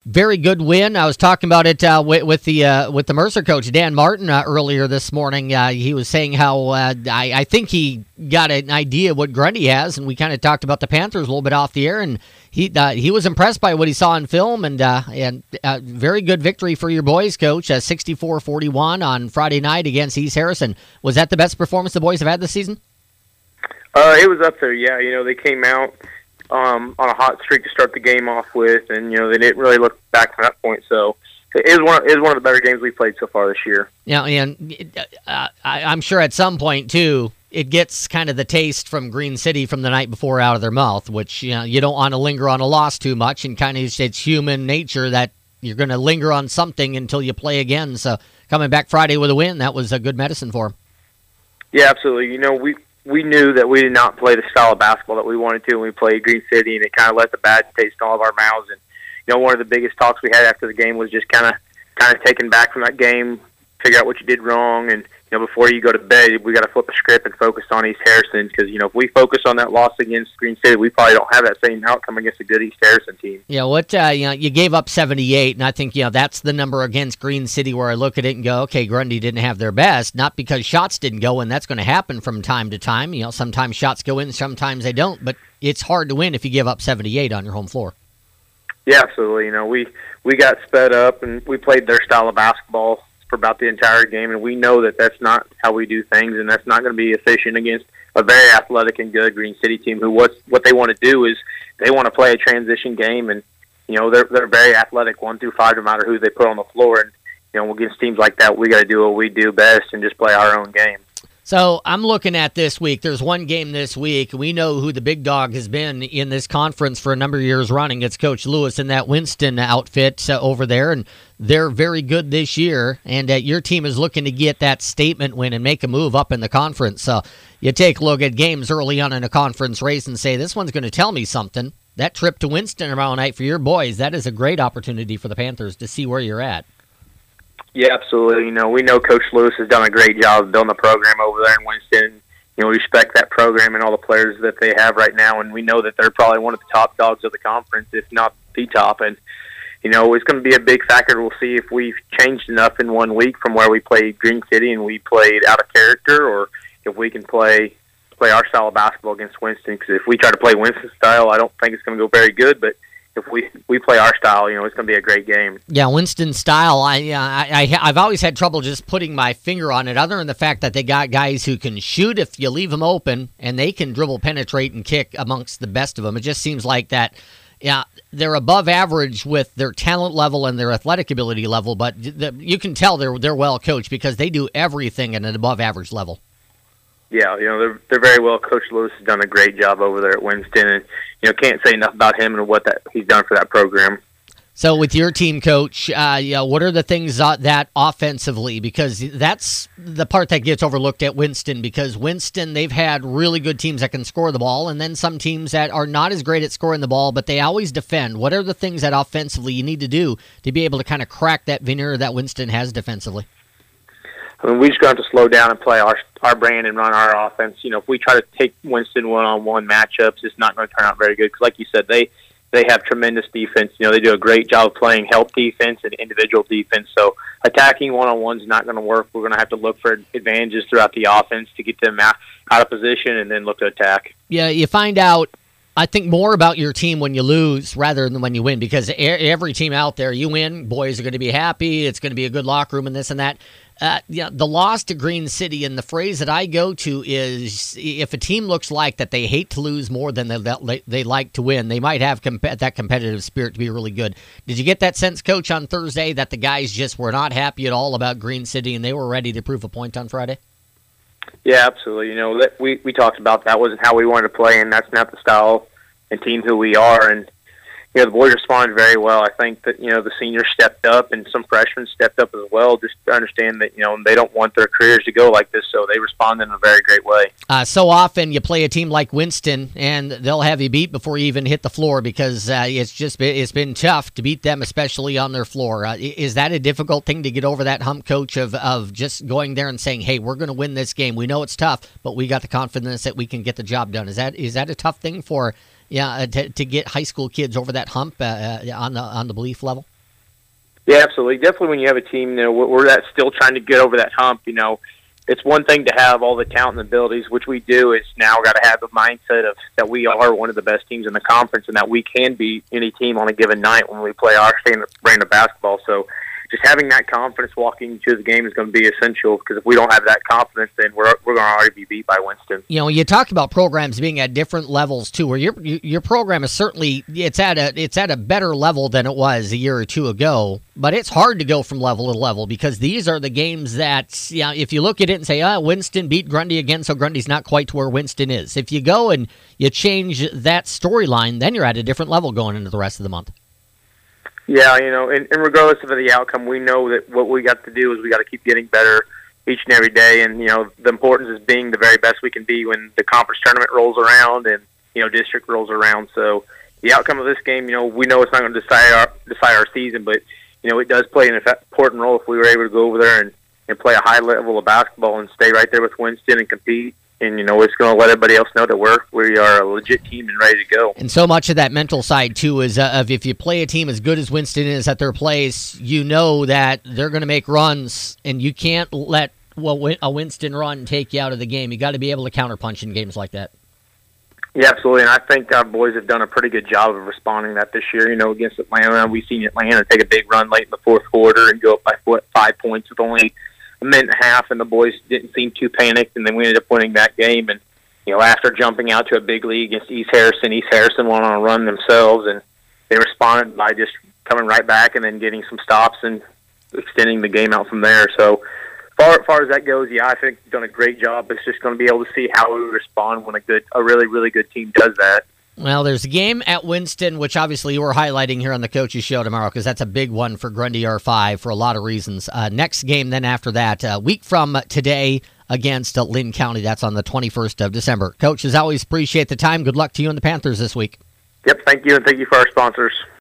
Very good win. I was talking about it with the Mercer coach, Dan Martin, earlier this morning. He was saying how I think he got an idea of what Grundy has, and we kind of talked about the Panthers a little bit off the air, and he was impressed by what he saw in film, and very good victory for your boys, Coach. 64-41 on Friday night against East Harrison. Was that the best performance the boys have had this season? It was up there, yeah. They came out on a hot streak to start the game off with, and they didn't really look back from that point. So it was one of the better games we played so far this year. Yeah, and I'm sure at some point too, it gets kind of the taste from Green City from the night before out of their mouth, which you don't want to linger on a loss too much, and kind of it's human nature that you're going to linger on something until you play again. So coming back Friday with a win, that was a good medicine for them. Yeah, absolutely. We knew that we did not play the style of basketball that we wanted to when we played Green City, and it kind of left a bad taste in all of our mouths. And one of the biggest talks we had after the game was just kind of taken back from that game, figure out what you did wrong, and before you go to bed, we got to flip the script and focus on East Harrison, because if we focus on that loss against Green City, we probably don't have that same outcome against a good East Harrison team. Yeah, you gave up 78, and I think that's the number against Green City where I look at it and go, okay, Grundy didn't have their best, not because shots didn't go in. That's going to happen from time to time. Sometimes shots go in, sometimes they don't, but it's hard to win if you give up 78 on your home floor. Yeah, absolutely. We got sped up and we played their style of basketball for about the entire game, and we know that that's not how we do things, and that's not going to be efficient against a very athletic and good Green City team who what they want to do is they want to play a transition game, and they're very athletic 1 through 5 no matter who they put on the floor, and against teams like that we got to do what we do best and just play our own game. So I'm looking at this week. There's one game this week. We know who the big dog has been in this conference for a number of years running. It's Coach Lewis and that Winston outfit over there, and they're very good this year. And your team is looking to get that statement win and make a move up in the conference. So you take a look at games early on in a conference race and say, this one's going to tell me something. That trip to Winston tomorrow night for your boys, that is a great opportunity for the Panthers to see where you're at. Yeah, absolutely. We know Coach Lewis has done a great job of building the program over there in Winston. We respect that program and all the players that they have right now, and we know that they're probably one of the top dogs of the conference, if not the top. And, it's going to be a big factor. We'll see if we've changed enough in 1 week from where we played Green City and we played out of character, or if we can play our style of basketball against Winston. Because if we try to play Winston style, I don't think it's going to go very good, but if we play our style, it's going to be a great game. Yeah, Winston style. I've always had trouble just putting my finger on it, other than the fact that they got guys who can shoot if you leave them open, and they can dribble, penetrate, and kick amongst the best of them. It just seems like that. Yeah, they're above average with their talent level and their athletic ability level, but you can tell they're well coached because they do everything at an above average level. Yeah, they're very well. Coach Lewis has done a great job over there at Winston, and can't say enough about him and what he's done for that program. So with your team, Coach, what are the things that offensively, because that's the part that gets overlooked at Winston, because Winston, they've had really good teams that can score the ball, and then some teams that are not as great at scoring the ball, but they always defend. What are the things that offensively you need to do to be able to kind of crack that veneer that Winston has defensively? We just got to slow down and play our brand and run our offense. If we try to take Winston one-on-one matchups, it's not going to turn out very good. Because like you said, they have tremendous defense. They do a great job of playing help defense and individual defense. So attacking one-on-one is not going to work. We're going to have to look for advantages throughout the offense to get them out of position and then look to attack. Yeah, you find out, I think, more about your team when you lose rather than when you win, because every team out there, you win, boys are going to be happy, it's going to be a good locker room and this and that. The loss to Green City, and the phrase that I go to is, if a team looks like that they hate to lose more than they like to win, they might have that competitive spirit to be really good. Did you get that sense, Coach, on Thursday, that the guys just were not happy at all about Green City and they were ready to prove a point on Friday? Yeah, absolutely. We talked about that wasn't how we wanted to play, and that's not the style and team who we are. And the boys responded very well. I think that the seniors stepped up, and some freshmen stepped up as well, just to understand that they don't want their careers to go like this. So they responded in a very great way. So often you play a team like Winston, and they'll have you beat before you even hit the floor, because it's been tough to beat them, especially on their floor. Is that a difficult thing to get over, that hump, Coach, of just going there and saying, "Hey, we're going to win this game. We know it's tough, but we got the confidence that we can get the job done"? Is that a tough thing for? Yeah, to get high school kids over that hump on the belief level? Yeah, absolutely. Definitely when you have a team, we're that still trying to get over that hump, it's one thing to have all the talent and abilities, which we do. It's now got to have the mindset of that we are one of the best teams in the conference and that we can beat any team on a given night when we play our brand of basketball. So just having that confidence walking into the game is going to be essential, because if we don't have that confidence, then we're going to already be beat by Winston. You talk about programs being at different levels too, where your program is certainly it's at a better level than it was a year or two ago. But it's hard to go from level to level, because these are the games that, if you look at it and say, Winston beat Grundy again, so Grundy's not quite to where Winston is. If you go and you change that storyline, then you're at a different level going into the rest of the month. Yeah, and regardless of the outcome, we know that what we got to do is we got to keep getting better each and every day. And, the importance is being the very best we can be when the conference tournament rolls around and, district rolls around. So the outcome of this game, we know it's not going to decide our season, but, it does play an important role if we were able to go over there and play a high level of basketball and stay right there with Winston and compete. And, it's going to let everybody else know that we are a legit team and ready to go. And so much of that mental side, too, is of if you play a team as good as Winston is at their place, you know that they're going to make runs, and you can't let a Winston run take you out of the game. You got to be able to counterpunch in games like that. Yeah, absolutely. And I think our boys have done a pretty good job of responding to that this year. Against Atlanta, we've seen Atlanta take a big run late in the fourth quarter and go up by 5 points with only a minute and a half, and the boys didn't seem too panicked, and then we ended up winning that game. And, after jumping out to a big lead against East Harrison went on a run themselves, and they responded by just coming right back and then getting some stops and extending the game out from there. So, far as that goes, I think we've done a great job. It's just going to be able to see how we respond when a really, really good team does that. Well, there's a game at Winston, which obviously you were highlighting here on the Coaches Show tomorrow, because that's a big one for Grundy R5 for a lot of reasons. Next game then after that, a week from today against Lynn County. That's on the 21st of December. Coach, as always, appreciate the time. Good luck to you and the Panthers this week. Yep, thank you, and thank you for our sponsors.